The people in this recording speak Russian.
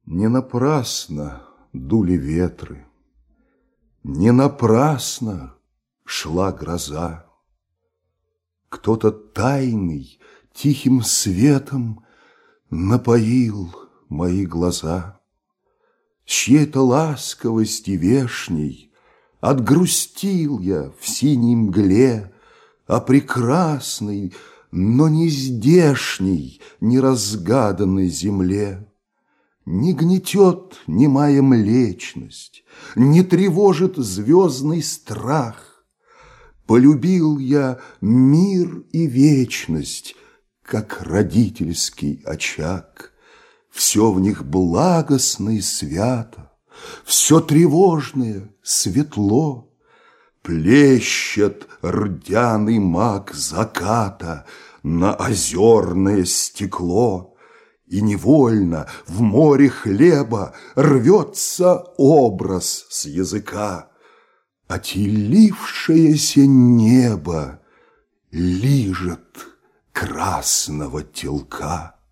Не напрасно дули ветры, не напрасно шла гроза. Кто-то тайный, тихим светом напоил мои глаза. С чьей-то ласковости вешней отгрустил я в синей мгле о прекрасной, но не здешней, неразгаданной земле. Не гнетет немая млечность, не тревожит звездный страх. Полюбил я мир и вечность, как родительский очаг. Все в них благостно и свято, все тревожное светло. Плещет рдяный мак заката на озерное стекло. И невольно в море хлеба рвется образ с языка. Отелившееся небо лижет красного телка.